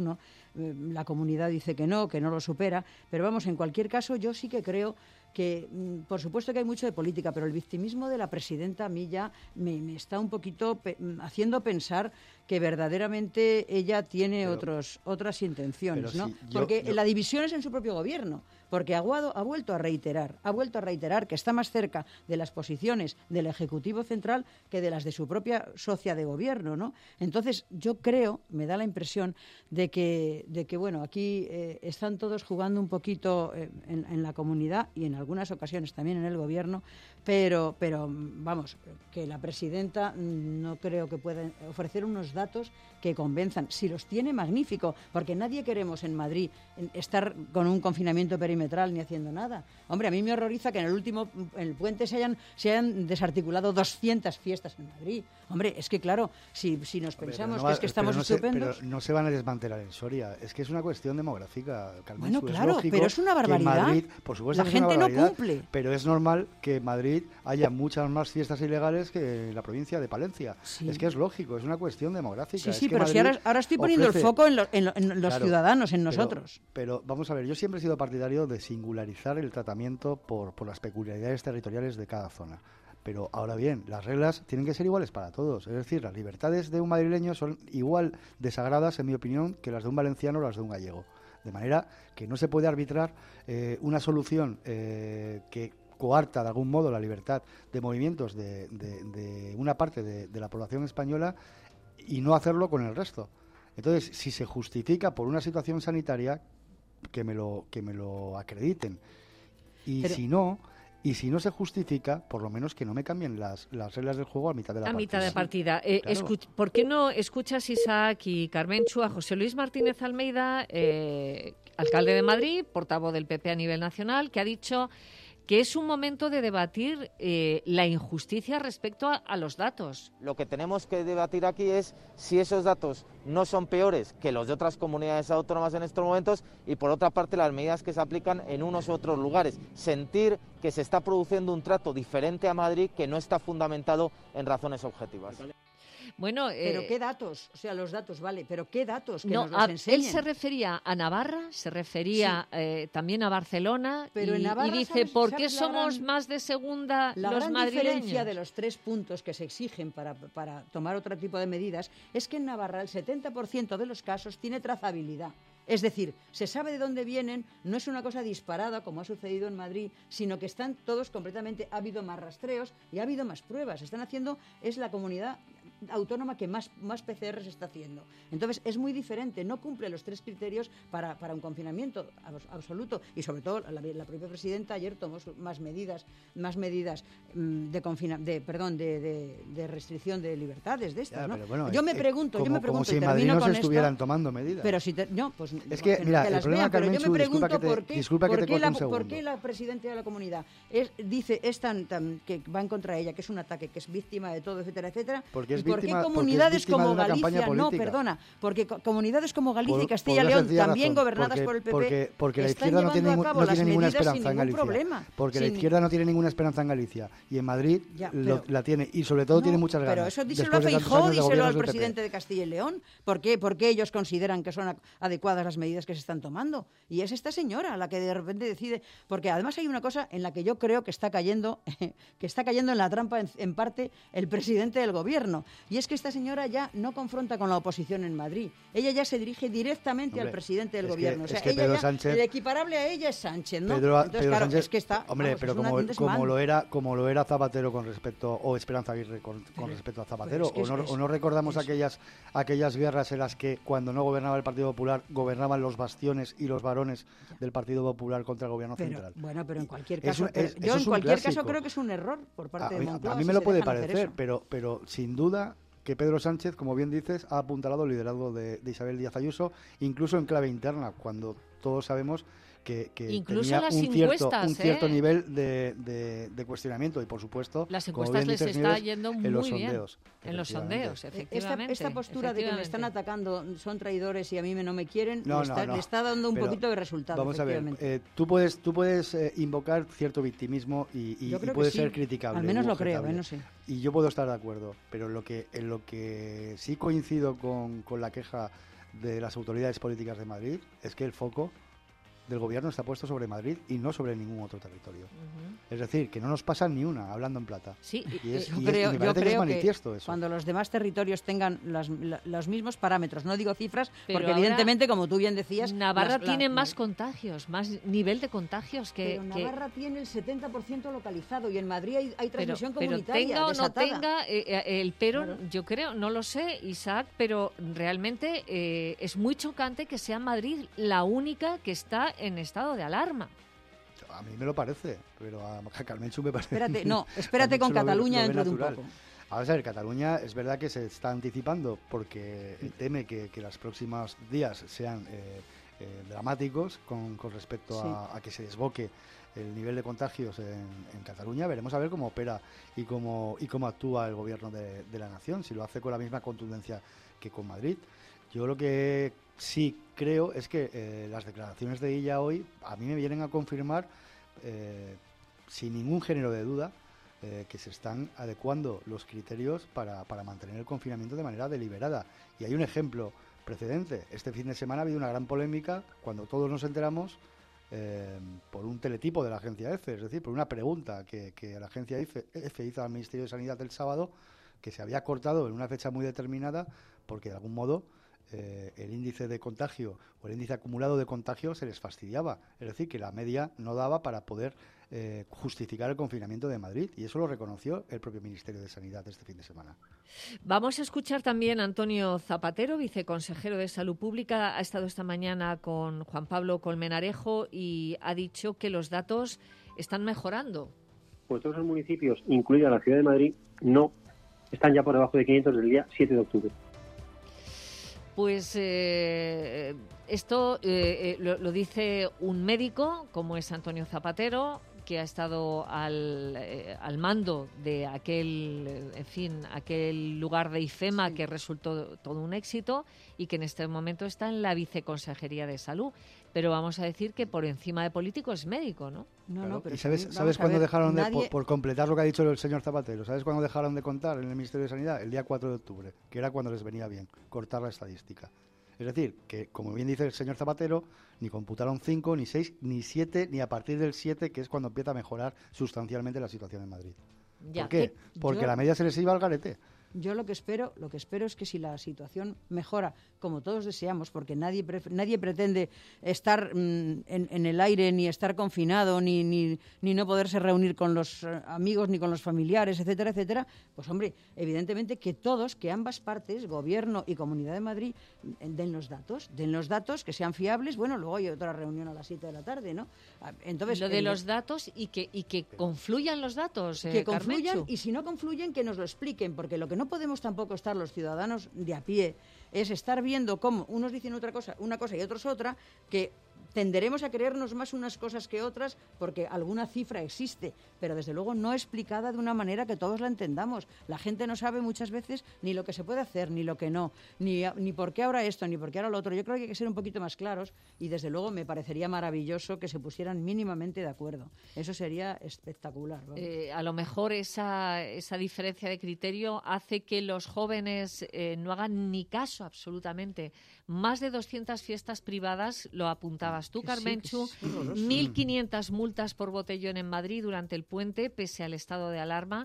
la comunidad dice que no lo supera, pero vamos, en cualquier caso yo sí que creo que, por supuesto que hay mucho de política, pero el victimismo de la presidenta a mí ya me está un poquito haciendo pensar que verdaderamente ella tiene otras intenciones, ¿no? Porque la división es en su propio gobierno, porque Aguado ha vuelto a reiterar que está más cerca de las posiciones del Ejecutivo Central que de las de su propia socia de gobierno, ¿no? Entonces, yo creo, me da la impresión de que bueno, aquí están todos jugando un poquito en la comunidad y en algunas ocasiones también en el gobierno, pero vamos, que la presidenta no creo que pueda ofrecer unos datos que convenzan. Si los tiene, magnífico, porque nadie queremos en Madrid estar con un confinamiento perimetral ni haciendo nada. Hombre, a mí me horroriza que en el puente se hayan desarticulado 200 fiestas en Madrid. Hombre, es que claro, si nos pensamos que estamos estupendos... Pero no se van a desmantelar en Soria, es que es una cuestión demográfica, Carmen. Bueno, claro, pero es una barbaridad. Madrid, por supuesto, la gente no cumple. Pero es normal que en Madrid haya muchas más fiestas ilegales que en la provincia de Palencia. Sí. Es que es lógico, es una cuestión demográfica. Sí, pero si ahora estoy poniendo el foco en los ciudadanos, en nosotros. Pero vamos a ver, yo siempre he sido partidario de singularizar el tratamiento por las peculiaridades territoriales de cada zona. Pero ahora bien, las reglas tienen que ser iguales para todos. Es decir, las libertades de un madrileño son igual de sagradas, en mi opinión, que las de un valenciano o las de un gallego. De manera que no se puede arbitrar una solución que coarta de algún modo la libertad de movimientos de una parte de la población española y no hacerlo con el resto. Entonces, si se justifica por una situación sanitaria, que me lo acrediten. Y si no se justifica, por lo menos que no me cambien las reglas del juego a mitad de la partida. A mitad de partida. Claro. ¿Por qué no escuchas, Isaac y Karmentxu, a José Luis Martínez Almeida, alcalde de Madrid, portavoz del PP a nivel nacional, que ha dicho que es un momento de debatir la injusticia respecto a los datos. Lo que tenemos que debatir aquí es si esos datos no son peores que los de otras comunidades autónomas en estos momentos y, por otra parte, las medidas que se aplican en unos u otros lugares. Sentir que se está produciendo un trato diferente a Madrid que no está fundamentado en razones objetivas. Bueno, pero ¿qué datos? O sea, los datos, vale, pero ¿qué datos que no, nos los enseñen? Él se refería a Navarra, se refería también a Barcelona, pero en Navarra, y dice, ¿por qué ¿sabes somos más de segunda la los gran madrileños? diferencia de los 3 puntos que se exigen para tomar otro tipo de medidas es que en Navarra el 70% de los casos tiene trazabilidad. Es decir, se sabe de dónde vienen, no es una cosa disparada como ha sucedido en Madrid, sino que están todos completamente, ha habido más rastreos y ha habido más pruebas. Es la comunidad autónoma que más PCR se está haciendo. Entonces, es muy diferente, no cumple los 3 criterios para un confinamiento absoluto. Y sobre todo, la propia presidenta ayer tomó más medidas de restricción de libertades de estas, ¿no? Bueno, yo me pregunto, como si en Madrid no se estuvieran tomando medidas. Pero si pues es que, mira, el problema, Carmen, yo me pregunto por qué la presidenta de la comunidad dice que va en contra de ella, que es un ataque, que es víctima de todo, etcétera, etcétera. ¿Por qué comunidades como Galicia, porque comunidades como Galicia y Castilla y León, también gobernadas por el PP, porque la izquierda no tiene ninguna esperanza en Galicia. Porque la izquierda no tiene ninguna esperanza en Galicia y en Madrid la tiene, y sobre todo tiene muchas ganas. Pero eso díselo a Feijóo, díselo al presidente de Castilla y León. ¿Por qué ellos consideran que son adecuadas las medidas que se están tomando? Y es esta señora la que de repente decide, porque además hay una cosa en la que yo creo que está cayendo en la trampa en parte el presidente del gobierno. Y es que esta señora ya no confronta con la oposición en Madrid. Ella ya se dirige directamente al presidente del gobierno. El equiparable a ella es Sánchez, ¿no? Entonces, claro, Sánchez, es que está... Hombre, pero como lo era Zapatero con respecto, o Esperanza Aguirre con respecto a Zapatero, o no recordamos aquellas guerras en las que cuando no gobernaba el Partido Popular, gobernaban los bastiones y los varones del Partido Popular contra el gobierno central. Bueno, pero en cualquier caso, yo en cualquier caso creo que es un error por parte de Moncloa. A mí me lo puede parecer, pero sin duda que Pedro Sánchez, como bien dices, ha apuntalado el liderazgo de Isabel Díaz Ayuso, incluso en clave interna, cuando todos sabemos que incluso tenía un cierto nivel de cuestionamiento y, por supuesto, las encuestas les está yendo muy bien en los sondeos, efectivamente. Esta postura de que me están atacando, son traidores y a mí no me quieren, le está dando un poquito de resultado. Vamos a ver, tú puedes invocar cierto victimismo y puede ser criticable. Al menos lo creo, no sé. Y yo puedo estar de acuerdo, pero en lo que sí coincido con la queja de las autoridades políticas de Madrid es que el foco del gobierno está puesto sobre Madrid y no sobre ningún otro territorio. Es decir, que no nos pasan ni una, hablando en plata. Sí, yo creo que eso. Cuando los demás territorios tengan los mismos parámetros, no digo cifras, pero porque evidentemente, como tú bien decías... Navarra tiene más contagios, más nivel de contagios que... Pero Navarra tiene el 70% localizado y en Madrid hay transmisión comunitaria. Pero tenga o no desatada. tenga el pero, yo creo, no lo sé, Isaac, pero realmente es muy chocante que sea Madrid la única que está en estado de alarma. A mí me lo parece, pero a Carmenchu me parece... Espérate con Cataluña dentro de un poco. A ver, Cataluña es verdad que se está anticipando porque teme que los próximos días sean dramáticos con respecto a que se desboque el nivel de contagios en Cataluña. Veremos a ver cómo opera y cómo actúa el gobierno de la nación, si lo hace con la misma contundencia que con Madrid. Yo lo que sí creo es que las declaraciones de ella hoy a mí me vienen a confirmar, sin ningún género de duda, que se están adecuando los criterios para mantener el confinamiento de manera deliberada. Y hay un ejemplo precedente. Este fin de semana ha habido una gran polémica cuando todos nos enteramos por un teletipo de la agencia EFE, es decir, por una pregunta que la agencia EFE hizo al Ministerio de Sanidad el sábado, que se había cortado en una fecha muy determinada porque de algún modo el índice de contagio o el índice acumulado de contagio se les fastidiaba. Es decir, que la media no daba para poder justificar el confinamiento de Madrid, y eso lo reconoció el propio Ministerio de Sanidad este fin de semana. Vamos a escuchar también a Antonio Zapatero, viceconsejero de Salud Pública. Ha estado esta mañana con Juan Pablo Colmenarejo y ha dicho que los datos están mejorando. Pues todos los municipios, incluida la ciudad de Madrid, no están ya por debajo de 500 del día 7 de octubre. Pues esto lo dice un médico, como es Antonio Zapatero, que ha estado al mando de aquel lugar de IFEMA que resultó todo un éxito y que en este momento está en la Viceconsejería de Salud. Pero vamos a decir que por encima de político es médico, ¿no? ¿Y sabes cuándo dejaron por completar lo que ha dicho el señor Zapatero, ¿sabes cuándo dejaron de contar en el Ministerio de Sanidad? El día 4 de octubre, que era cuando les venía bien cortar la estadística. Es decir, que como bien dice el señor Zapatero, ni computaron 5, ni 6, ni 7, ni a partir del 7, que es cuando empieza a mejorar sustancialmente la situación en Madrid. ¿Por qué? Porque la media se les iba al garete. Yo lo que espero es que si la situación mejora, como todos deseamos, porque nadie pretende estar en el aire, ni estar confinado, ni no poderse reunir con los amigos, ni con los familiares, etcétera, etcétera, pues hombre, evidentemente que ambas partes, Gobierno y Comunidad de Madrid, den los datos, que sean fiables. Bueno, luego hay otra reunión a las 7 de la tarde, ¿no? Entonces, lo de los datos y que confluyan los datos, que confluyan, Carmenchu. Y si no confluyen, que nos lo expliquen, porque lo que no podemos tampoco estar los ciudadanos de a pie es estar viendo cómo unos dicen una cosa y otros otra, que tenderemos a creernos más unas cosas que otras porque alguna cifra existe, pero desde luego no explicada de una manera que todos la entendamos. La gente no sabe muchas veces ni lo que se puede hacer, ni lo que no, ni por qué ahora esto, ni por qué ahora lo otro. Yo creo que hay que ser un poquito más claros y desde luego me parecería maravilloso que se pusieran mínimamente de acuerdo. Eso sería espectacular. A lo mejor esa diferencia de criterio hace que los jóvenes no hagan ni caso absolutamente. Más de 200 fiestas privadas, lo apuntabas tú, Carmenchu, 1.500 multas por botellón en Madrid durante el puente, pese al estado de alarma.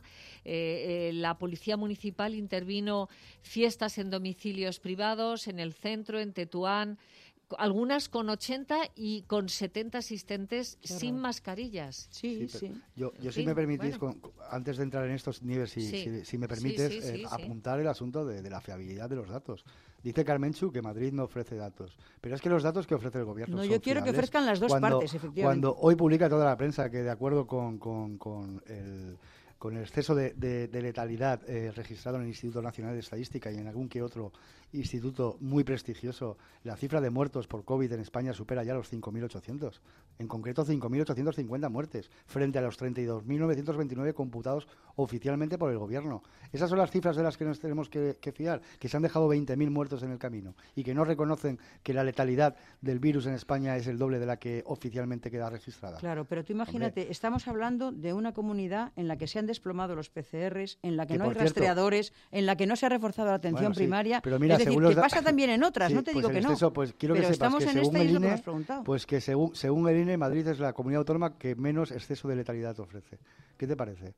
La Policía Municipal intervino fiestas en domicilios privados, en el centro, en Tetuán, algunas con 80 y con 70 asistentes sin mascarillas. Sí. Yo si me permitís, antes de entrar en estos niveles, si me permites, apuntar el asunto de la fiabilidad de los datos. Dice Carmenchu que Madrid no ofrece datos, pero es que los datos que ofrece el gobierno son yo quiero fiables. Que ofrezcan las dos partes, efectivamente. Cuando hoy publica toda la prensa que de acuerdo con el exceso de letalidad registrado en el Instituto Nacional de Estadística y en algún que otro instituto muy prestigioso, la cifra de muertos por COVID en España supera ya los 5.800. En concreto, 5.850 muertes, frente a los 32.929 computados oficialmente por el Gobierno. Esas son las cifras de las que nos tenemos que fiar, que se han dejado 20.000 muertos en el camino y que no reconocen que la letalidad del virus en España es el doble de la que oficialmente queda registrada. Claro, pero tú imagínate, estamos hablando de una comunidad en la que se han desplomado los PCRs, en la que no hay rastreadores, en la en la que no se ha reforzado la atención primaria. Pero mira, es decir, que pasa también en otras, no te digo que exceso, no. Pues quiero pero que sepas estamos que en según esta y es el lo que INE, hemos preguntado. pues que según el INE, Madrid es la comunidad autónoma que menos exceso de letalidad ofrece. ¿Qué te parece?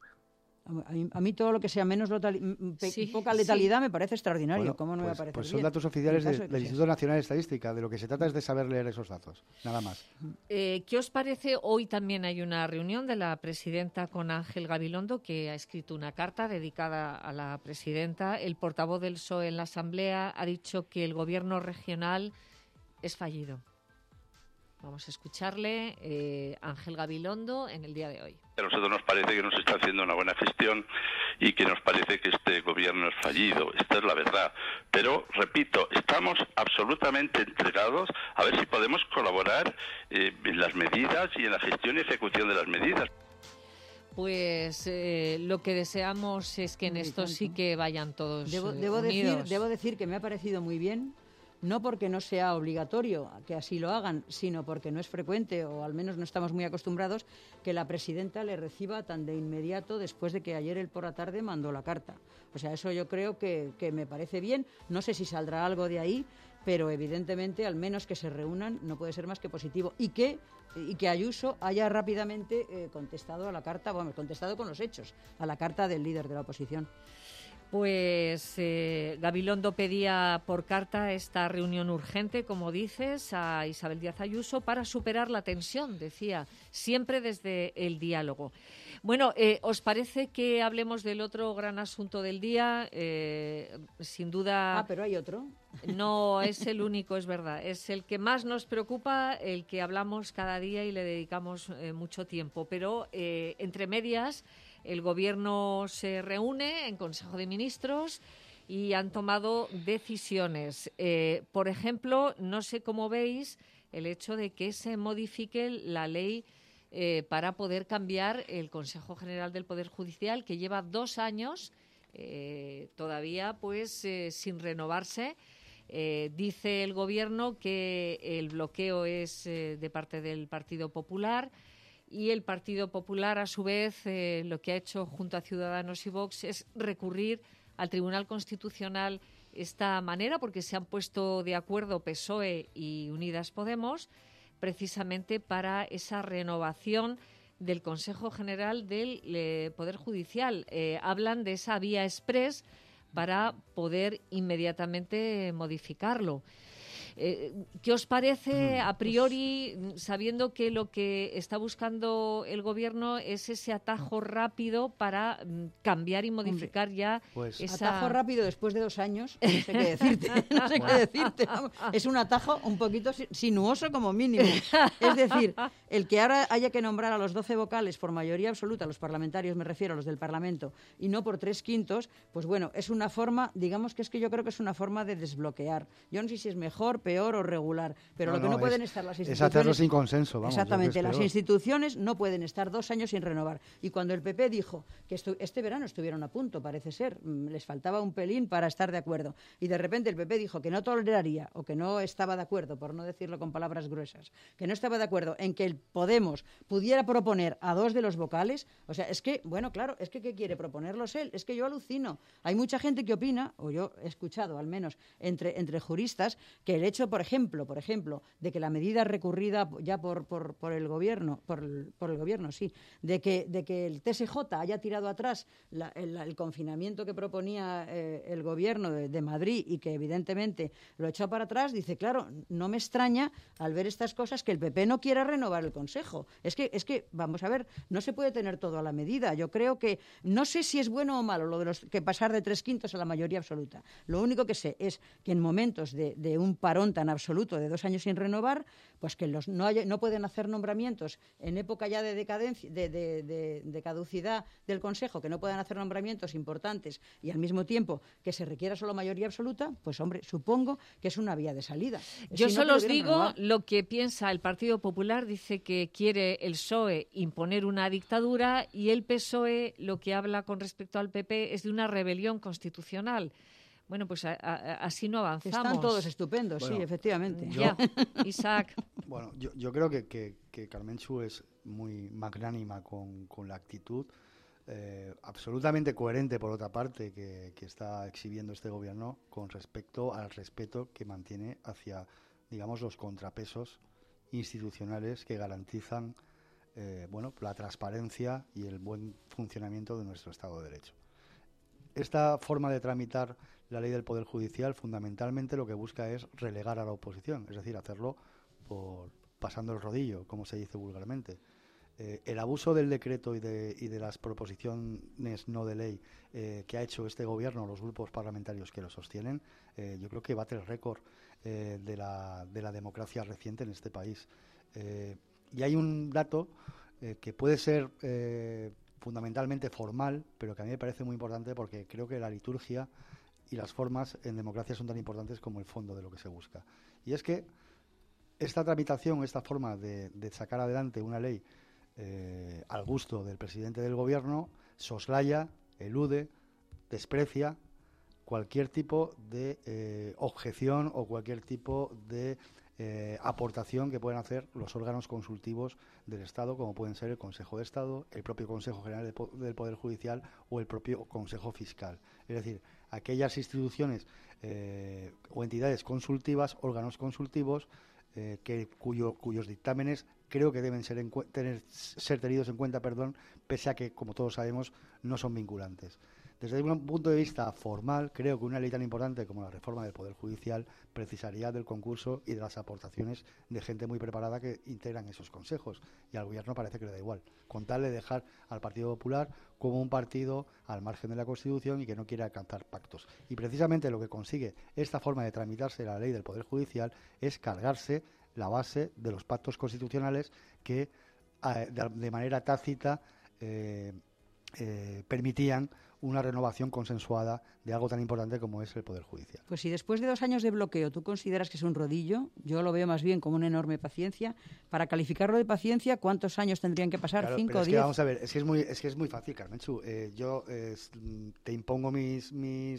A mí todo lo que sea menos poca letalidad me parece extraordinario. Bueno, ¿Cómo no me pues, parece pues bien? son datos oficiales En caso de que del sea Instituto Nacional de Estadística. De lo que se trata es de saber leer esos datos, nada más. ¿Qué os parece? Hoy también hay una reunión de la presidenta con Ángel Gabilondo, que ha escrito una carta dedicada a la presidenta. El portavoz del PSOE en la Asamblea ha dicho que el gobierno regional es fallido. Vamos a escucharle, Ángel Gabilondo, en el día de hoy. A nosotros nos parece que no se está haciendo una buena gestión y que nos parece que este gobierno es fallido. Esta es la verdad. Pero, repito, estamos absolutamente entregados a ver si podemos colaborar en las medidas y en la gestión y ejecución de las medidas. Pues lo que deseamos es que en esto sí que vayan todos unidos. Debo decir que me ha parecido muy bien. No porque no sea obligatorio que así lo hagan, sino porque no es frecuente, o al menos no estamos muy acostumbrados, que la presidenta le reciba tan de inmediato después de que ayer él por la tarde mandó la carta. O sea, eso yo creo que me parece bien. No sé si saldrá algo de ahí, pero evidentemente, al menos que se reúnan, no puede ser más que positivo. Y que Ayuso haya rápidamente contestado a la carta, contestado con los hechos, a la carta del líder de la oposición. Pues Gabilondo pedía por carta esta reunión urgente, como dices, a Isabel Díaz Ayuso para superar la tensión, decía, siempre desde el diálogo. Bueno, ¿os parece que hablemos del otro gran asunto del día? Sin duda... Ah, pero hay otro. No es el único, es verdad. Es el que más nos preocupa, el que hablamos cada día y le dedicamos mucho tiempo. Pero entre medias... El Gobierno se reúne en Consejo de Ministros y han tomado decisiones. Por ejemplo, no sé cómo veis el hecho de que se modifique la ley para poder cambiar el Consejo General del Poder Judicial, que lleva 2 años todavía pues sin renovarse. Dice el Gobierno que el bloqueo es de parte del Partido Popular, y el Partido Popular, a su vez, lo que ha hecho junto a Ciudadanos y Vox es recurrir al Tribunal Constitucional esta manera, porque se han puesto de acuerdo PSOE y Unidas Podemos precisamente para esa renovación del Consejo General del Poder Judicial. Hablan de esa vía exprés para poder inmediatamente modificarlo. ¿Qué os parece a priori, sabiendo que lo que está buscando el Gobierno es ese atajo rápido para cambiar y modificar ya esa... Atajo rápido después de 2 años, no sé qué decirte, no sé qué decirte. Vamos, es un atajo un poquito sinuoso como mínimo. Es decir, el que ahora haya que nombrar a los 12 vocales por mayoría absoluta, los parlamentarios, me refiero a los del Parlamento, y no por 3/5, pues bueno, es una forma, digamos que yo creo que es una forma de desbloquear. Yo no sé si es mejor, peor o regular, pero lo que no pueden estar las instituciones... Es hacerlo sin consenso, vamos. Exactamente, las instituciones no pueden estar 2 años sin renovar. Y cuando el PP dijo que este verano estuvieron a punto, parece ser, les faltaba un pelín para estar de acuerdo, y de repente el PP dijo que no toleraría, o que no estaba de acuerdo, por no decirlo con palabras gruesas, que no estaba de acuerdo en que el Podemos pudiera proponer a 2 de los vocales, o sea, es que, bueno, claro, es que ¿qué quiere proponerlos él? Es que yo alucino. Hay mucha gente que opina, o yo he escuchado al menos entre juristas, que el hecho, por ejemplo, de que la medida recurrida ya por el gobierno, por el gobierno, sí, de que el TSJ haya tirado atrás el confinamiento que proponía el gobierno de Madrid, y que evidentemente lo echó para atrás, dice, claro, no me extraña al ver estas cosas que el PP no quiera renovar el Consejo. Es que vamos a ver, no se puede tener todo a la medida. Yo creo que, no sé si es bueno o malo lo de que pasar de 3/5 a la mayoría absoluta. Lo único que sé es que en momentos de un parón tan absoluto de 2 años sin renovar, pues que no pueden hacer nombramientos en época ya de decadencia, de caducidad del Consejo, que no puedan hacer nombramientos importantes, y al mismo tiempo que se requiera solo mayoría absoluta, pues hombre, supongo que es una vía de salida. Yo solo os digo lo que piensa el Partido Popular. Dice que quiere el PSOE imponer una dictadura, y el PSOE lo que habla con respecto al PP es de una rebelión constitucional. Bueno, pues así no avanzamos. Están todos estupendos, bueno, sí, efectivamente. Ya, Isaac. Bueno, yo creo que Karmentxu es muy magnánima con la actitud, absolutamente coherente, por otra parte, que está exhibiendo este gobierno con respecto al respeto que mantiene hacia, digamos, los contrapesos institucionales que garantizan la transparencia y el buen funcionamiento de nuestro Estado de Derecho. Esta forma de tramitar la ley del Poder Judicial fundamentalmente lo que busca es relegar a la oposición, es decir, hacerlo pasando el rodillo, como se dice vulgarmente. El abuso del decreto y de las proposiciones no de ley que ha hecho este gobierno, los grupos parlamentarios que lo sostienen, yo creo que bate el récord de la democracia reciente en este país. Y hay un dato que puede ser fundamentalmente formal, pero que a mí me parece muy importante, porque creo que la liturgia y las formas en democracia son tan importantes como el fondo de lo que se busca. Y es que esta tramitación, esta forma de sacar adelante una ley al gusto del presidente del gobierno, soslaya, elude, desprecia cualquier tipo de objeción o cualquier tipo de aportación que puedan hacer los órganos consultivos del Estado, como pueden ser el Consejo de Estado, el propio Consejo General del Poder Judicial o el propio Consejo Fiscal. Es decir, aquellas instituciones o entidades consultivas, órganos consultivos, cuyos dictámenes creo que deben ser tenidos en cuenta, pese a que, como todos sabemos, no son vinculantes. Desde un punto de vista formal, creo que una ley tan importante como la reforma del Poder Judicial precisaría del concurso y de las aportaciones de gente muy preparada que integran esos consejos. Y al gobierno parece que le da igual, con tal de dejar al Partido Popular como un partido al margen de la Constitución y que no quiere alcanzar pactos. Y precisamente lo que consigue esta forma de tramitarse la ley del Poder Judicial es cargarse la base de los pactos constitucionales que de manera tácita permitían una renovación consensuada de algo tan importante como es el Poder Judicial. Pues si después de 2 años de bloqueo tú consideras que es un rodillo, yo lo veo más bien como una enorme paciencia. Para calificarlo de paciencia, ¿cuántos años tendrían que pasar? Claro, 5 pero o es 10. que vamos a ver, es que es muy fácil, Carmenchu. Yo te impongo mis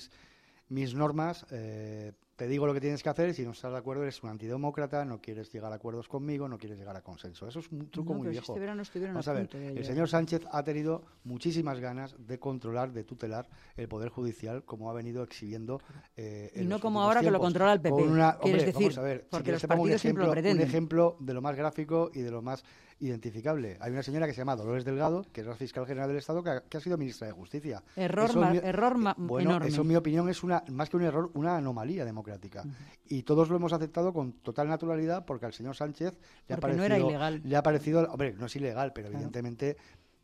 normas, te digo lo que tienes que hacer y si no estás de acuerdo eres un antidemócrata, no quieres llegar a acuerdos conmigo, no quieres llegar a consenso. Eso es un truco muy pero viejo. Si este verano estuvieron Vamos a a ver, punto de el llegar. señor Sánchez ha tenido muchísimas ganas de controlar, de tutelar el Poder Judicial, como ha venido exhibiendo y no como ahora que lo controla el PP, quieres decir, vamos a ver, porque los te pongo partidos siempre lo pretenden. un ejemplo de lo más gráfico y de lo más identificable. Hay una señora que se llama Dolores Delgado, que es la fiscal general del Estado, que ha sido ministra de Justicia. Bueno, enorme. eso en mi opinión es más que un error, una anomalía democrática. Y todos lo hemos aceptado con total naturalidad porque al señor Sánchez le ha parecido, hombre, no es ilegal, pero evidentemente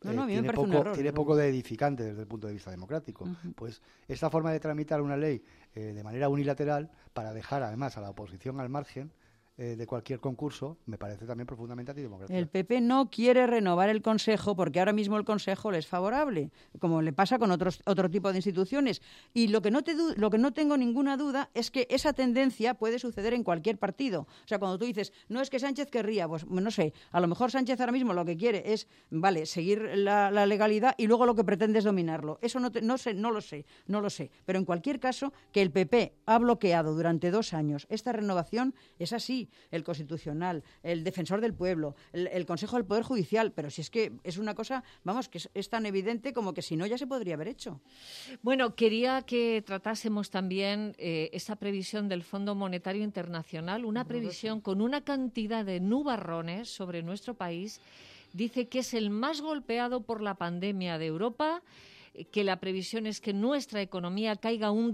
tiene poco de edificante desde el punto de vista democrático. Pues esta forma de tramitar una ley de manera unilateral para dejar además a la oposición al margen de cualquier concurso, me parece también profundamente antidemocrático. El PP no quiere renovar el Consejo porque ahora mismo el Consejo le es favorable, como le pasa con otro tipo de instituciones. Y lo que no tengo ninguna duda es que esa tendencia puede suceder en cualquier partido. O sea, cuando tú dices, no es que Sánchez querría, pues no sé, a lo mejor Sánchez ahora mismo lo que quiere es, seguir la legalidad y luego lo que pretende es dominarlo. Eso no lo sé. Pero en cualquier caso, que el PP ha bloqueado durante 2 años esta renovación es así. El Constitucional, el Defensor del Pueblo, el Consejo del Poder Judicial, pero si es que es una cosa, que es tan evidente como que si no ya se podría haber hecho. Bueno, quería que tratásemos también esa previsión del Fondo Monetario Internacional, una previsión con una cantidad de nubarrones sobre nuestro país. Dice que es el más golpeado por la pandemia de Europa, que la previsión es que nuestra economía caiga un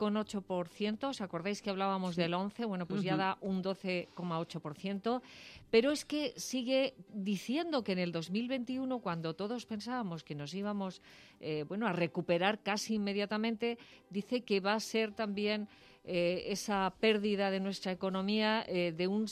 12,8%. ¿Os acordáis que hablábamos del 11%? Bueno, pues ya da un 12,8%. Pero es que sigue diciendo que en el 2021, cuando todos pensábamos que nos íbamos a recuperar casi inmediatamente, dice que va a ser también esa pérdida de nuestra economía de un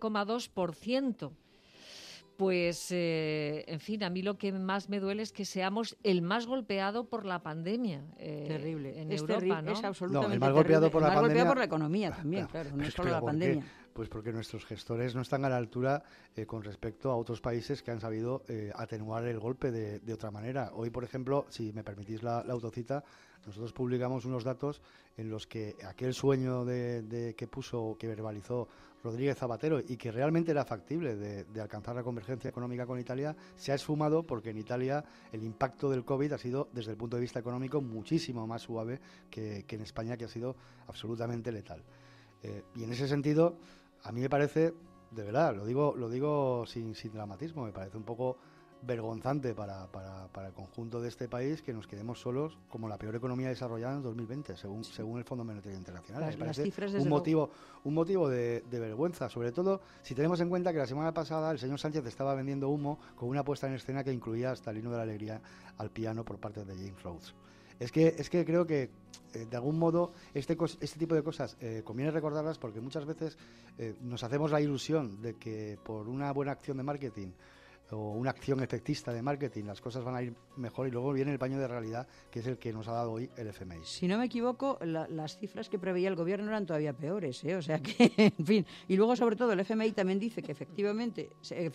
7,2%. Pues, en fin, a mí lo que más me duele es que seamos el más golpeado por la pandemia. Terrible. En Europa, ¿no? Es absolutamente el más golpeado por la pandemia. Golpeado por la economía también, claro, no es solo la pandemia. Pues porque nuestros gestores no están a la altura con respecto a otros países que han sabido atenuar el golpe de otra manera. Hoy, por ejemplo, si me permitís la autocita, nosotros publicamos unos datos en los que aquel sueño que verbalizó Rodríguez Zapatero y que realmente era factible de alcanzar la convergencia económica con Italia, se ha esfumado porque en Italia el impacto del COVID ha sido, desde el punto de vista económico, muchísimo más suave que en España, que ha sido absolutamente letal. Y en ese sentido, a mí me parece, de verdad, lo digo sin dramatismo, me parece un poco vergonzante para el conjunto de este país que nos quedemos solos como la peor economía desarrollada en 2020, según el Fondo Monetario Internacional. Me parece un motivo de vergüenza, sobre todo si tenemos en cuenta que la semana pasada el señor Sánchez estaba vendiendo humo con una puesta en escena que incluía hasta el himno de la alegría al piano por parte de James Rhodes. Es que creo que de algún modo este tipo de cosas conviene recordarlas porque muchas veces nos hacemos la ilusión de que por una buena acción de marketing o una acción efectista de marketing las cosas van a ir mejor y luego viene el paño de realidad que es el que nos ha dado hoy el FMI. Si no me equivoco, las cifras que preveía el gobierno eran todavía peores, o sea que, en fin, y luego sobre todo el FMI también dice que efectivamente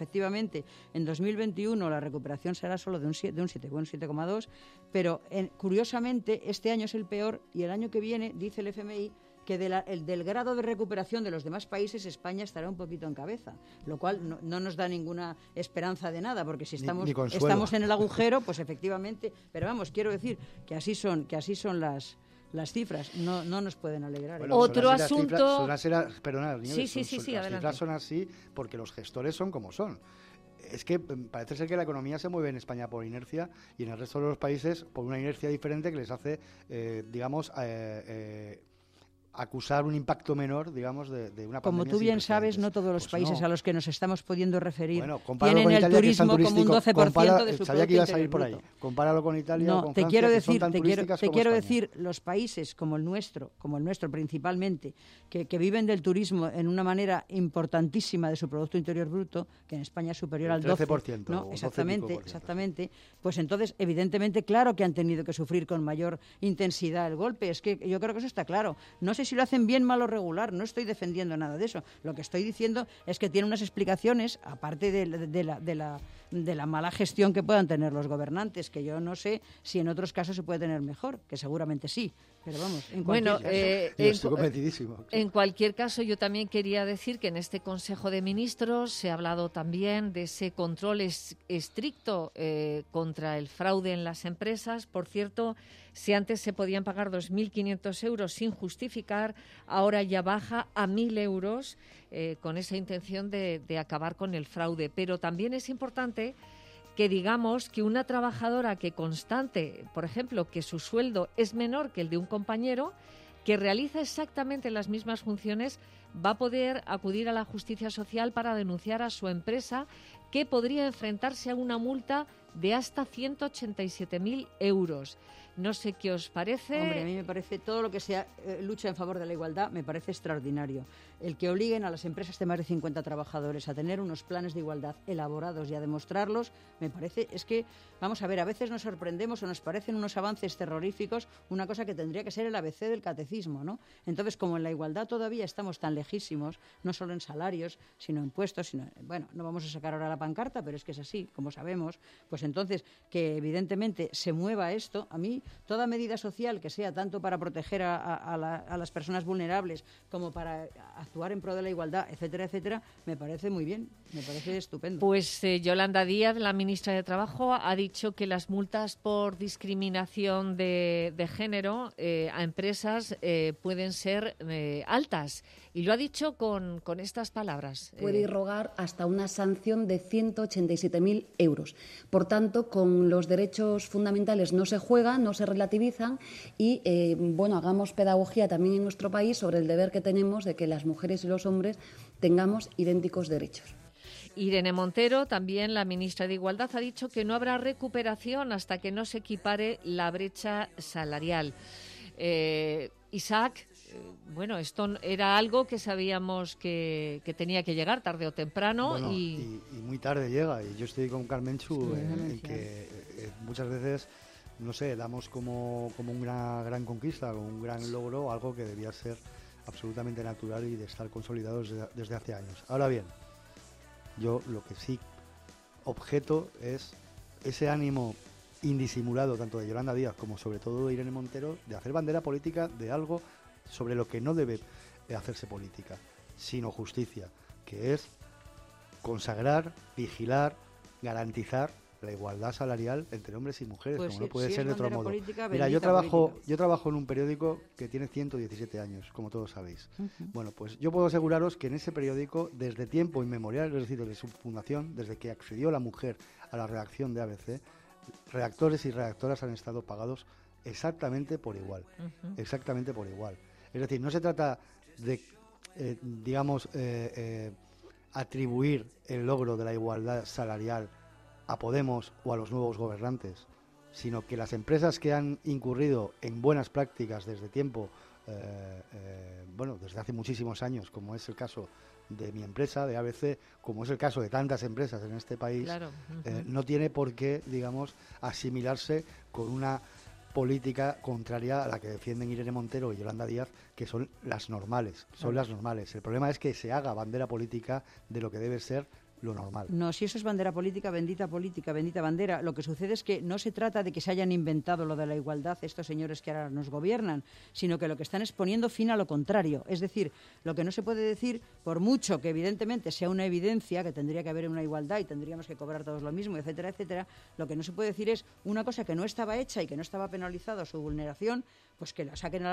en 2021 la recuperación será solo de un 7,2, pero curiosamente este año es el peor y el año que viene, dice el FMI, que del grado de recuperación de los demás países, España estará un poquito en cabeza, lo cual no nos da ninguna esperanza de nada, porque si estamos en el agujero, pues efectivamente, pero vamos, quiero decir que así son las cifras, no nos pueden alegrar. Bueno, otro asunto... Las cifras son así porque los gestores son como son. Es que parece ser que la economía se mueve en España por inercia y en el resto de los países por una inercia diferente que les hace, acusar un impacto menor, digamos, de una pandemia. Como tú bien sabes, no todos los países a los que nos estamos pudiendo referir tienen el turismo como un 12% de su sabía que ibas a ir Producto por ahí. Interior Bruto. Compáralo con Italia o con te Francia, quiero que decir, son tan turísticas te como quiero España. decir, los países como el nuestro principalmente, que viven del turismo en una manera importantísima de su Producto Interior Bruto, que en España es superior al 13%, 12%, ¿no? o 12%. Exactamente. Pues entonces, evidentemente, claro que han tenido que sufrir con mayor intensidad el golpe. Es que yo creo que eso está claro. No sé si lo hacen bien, mal o regular. No estoy defendiendo nada de eso. Lo que estoy diciendo es que tiene unas explicaciones, aparte de la mala gestión que puedan tener los gobernantes, que yo no sé si en otros casos se puede tener mejor, que seguramente sí. Pero vamos, en cualquier caso. Estoy convencidísimo. En cualquier caso, yo también quería decir que en este Consejo de Ministros se ha hablado también de ese control estricto contra el fraude en las empresas. Por cierto, si antes se podían pagar 2.500 euros sin justificar, ahora ya baja a 1.000 euros con esa intención de acabar con el fraude. Pero también es importante que digamos que una trabajadora que constante, por ejemplo, que su sueldo es menor que el de un compañero, que realiza exactamente las mismas funciones, va a poder acudir a la justicia social para denunciar a su empresa, que podría enfrentarse a una multa de hasta 187.000 euros. No sé qué os parece. Hombre, a mí me parece todo lo que sea lucha en favor de la igualdad me parece extraordinario. El que obliguen a las empresas de más de 50 trabajadores a tener unos planes de igualdad elaborados y a demostrarlos, me parece, es que, vamos a ver, a veces nos sorprendemos o nos parecen unos avances terroríficos, una cosa que tendría que ser el ABC del catecismo, ¿no? Entonces, como en la igualdad todavía estamos tan lejísimos, no solo en salarios, sino en puestos, bueno, no vamos a sacar ahora la pancarta, pero es que es así, como sabemos, pues entonces, que evidentemente se mueva esto, a mí, toda medida social que sea tanto para proteger a las personas vulnerables como para actuar en pro de la igualdad, etcétera, etcétera, me parece muy bien, me parece estupendo. Pues Yolanda Díaz, la ministra de Trabajo, ha dicho que las multas por discriminación de género a empresas pueden ser altas. Y lo ha dicho con estas palabras. Puede irrogar hasta una sanción de 187.000 euros. Por tanto, con los derechos fundamentales no se juega, no se relativizan y, hagamos pedagogía también en nuestro país sobre el deber que tenemos de que las mujeres y los hombres tengamos idénticos derechos. Irene Montero, también la ministra de Igualdad, ha dicho que no habrá recuperación hasta que no se equipare la brecha salarial. Isaac, esto era algo que sabíamos que tenía que llegar tarde o temprano. Y muy tarde llega. Y yo estoy con Carmenchu en que muchas veces, no sé, damos como una gran conquista, como un gran logro, algo que debía ser absolutamente natural y de estar consolidado desde hace años. Ahora bien, yo lo que sí objeto es ese ánimo indisimulado tanto de Yolanda Díaz como sobre todo de Irene Montero de hacer bandera política de algo sobre lo que no debe hacerse política, sino justicia, que es consagrar, vigilar, garantizar la igualdad salarial entre hombres y mujeres, pues como no puede ser de otro modo. Política, mira, yo trabajo en un periódico que tiene 117 años, como todos sabéis. Bueno, pues yo puedo aseguraros que en ese periódico, desde tiempo inmemorial, es decir, desde su fundación, desde que accedió la mujer a la redacción de ABC, redactores y redactoras han estado pagados exactamente por igual. Exactamente por igual. Es decir, no se trata de, atribuir el logro de la igualdad salarial a Podemos o a los nuevos gobernantes, sino que las empresas que han incurrido en buenas prácticas desde tiempo, desde hace muchísimos años, como es el caso de mi empresa, de ABC, como es el caso de tantas empresas en este país, claro. No tiene por qué, asimilarse con una política contraria a la que defienden Irene Montero y Yolanda Díaz, que son las normales, las normales. El problema es que se haga bandera política de lo que debe ser lo normal. No, si eso es bandera política, bendita bandera. Lo que sucede es que no se trata de que se hayan inventado lo de la igualdad estos señores que ahora nos gobiernan, sino que lo que están es poniendo fin a lo contrario. Es decir, lo que no se puede decir, por mucho que evidentemente sea una evidencia, que tendría que haber una igualdad y tendríamos que cobrar todos lo mismo, etcétera, etcétera, lo que no se puede decir es una cosa que no estaba hecha y que no estaba penalizada su vulneración, pues que la saquen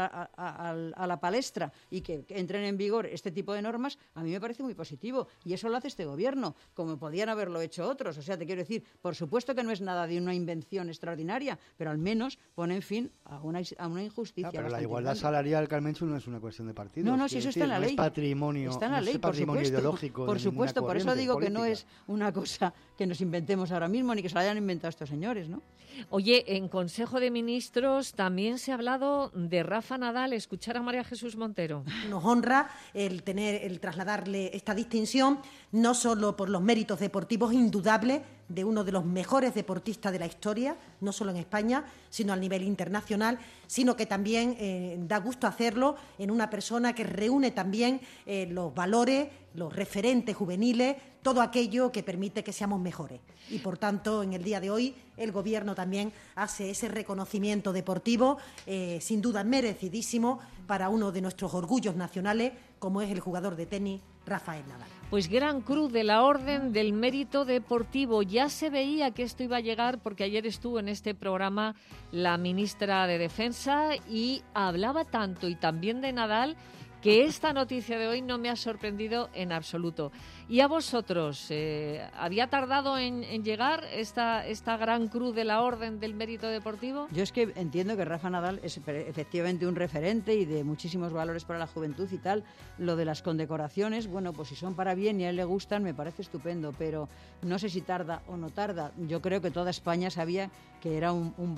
a la palestra y que entren en vigor este tipo de normas, a mí me parece muy positivo. Y eso lo hace este gobierno, como podían haberlo hecho otros. O sea, te quiero decir, por supuesto que no es nada de una invención extraordinaria, pero al menos ponen fin a una injusticia. Pero la bastante igualdad grande. salarial, Carmenchu, no es una cuestión de partidos. No, si eso está en la ley. No es patrimonio, está en la ley, no es patrimonio ideológico. Por supuesto, por eso digo política. que no es una cosa que nos inventemos ahora mismo, ni que se la hayan inventado estos señores, ¿no? Oye, en Consejo de Ministros también se ha hablado de Rafa Nadal. Escuchar a María Jesús Montero. Nos honra el trasladarle esta distinción, no solo por los méritos deportivos indudables de uno de los mejores deportistas de la historia, no solo en España, sino a nivel internacional, sino que también da gusto hacerlo en una persona que reúne también los valores, los referentes juveniles, todo aquello que permite que seamos mejores. Y, por tanto, en el día de hoy, el Gobierno también hace ese reconocimiento deportivo, sin duda merecidísimo, para uno de nuestros orgullos nacionales, como es el jugador de tenis, Rafael Nadal. Pues Gran Cruz de la Orden del Mérito Deportivo. Ya se veía que esto iba a llegar porque ayer estuvo en este programa la ministra de Defensa y hablaba tanto y también de Nadal que esta noticia de hoy no me ha sorprendido en absoluto. ¿Y a vosotros? ¿Había tardado en llegar esta Gran Cruz de la Orden del Mérito Deportivo? Yo es que entiendo que Rafa Nadal es efectivamente un referente y de muchísimos valores para la juventud y tal. Lo de las condecoraciones, bueno, pues si son para bien y a él le gustan, me parece estupendo, pero no sé si tarda o no tarda. Yo creo que toda España sabía que era un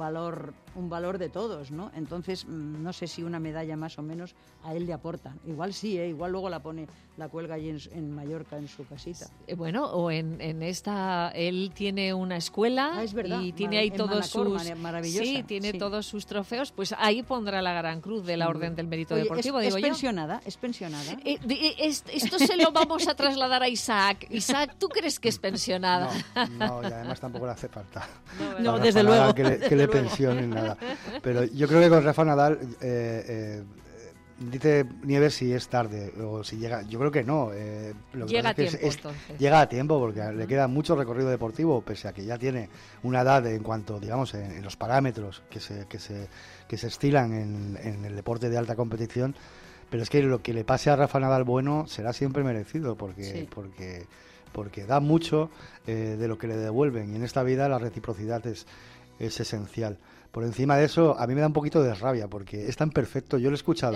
valor de todos, ¿no? Entonces, no sé si una medalla más o menos a él le aporta. Igual sí, igual luego la cuelga allí en Mallorca, en su casita. Bueno, o en esta, él tiene una escuela es verdad, y tiene ahí todos Manacor, maravillosa. Sí, tiene todos sus trofeos, pues ahí pondrá la Gran Cruz de la Orden del Mérito Deportivo, es digo yo. Es pensionada. Esto se lo vamos a trasladar a Isaac. Isaac, ¿tú crees que es pensionada? No, y además tampoco le hace falta. No, desde luego. Que le pensionen nada. Pero yo creo que con Rafa Nadal... dice Nieves si es tarde o si llega. Yo creo que no. Lo que llega a tiempo, entonces. Llega a tiempo porque le queda mucho recorrido deportivo, pese a que ya tiene una edad en cuanto, digamos, en los parámetros que se estilan en el deporte de alta competición. Pero es que lo que le pase a Rafa Nadal bueno será siempre merecido porque da mucho de lo que le devuelven, y en esta vida la reciprocidad es esencial. Por encima de eso, a mí me da un poquito de rabia, porque es tan perfecto. Yo lo he escuchado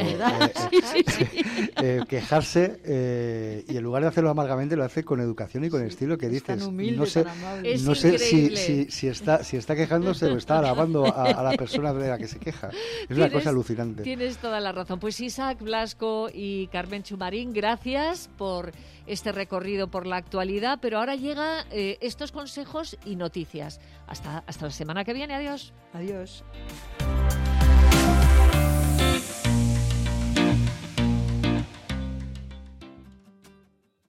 quejarse y en lugar de hacerlo amargamente, lo hace con educación y con estilo, que dices, tan humilde, no sé, tan amable. no sé si está quejándose o está alabando a la persona de la que se queja. Es una cosa alucinante. Tienes toda la razón. Pues Isaac Blasco y Carmen Chumarín, gracias por este recorrido por la actualidad, pero ahora llega estos consejos y noticias. Hasta la semana que viene. Adiós. Adiós.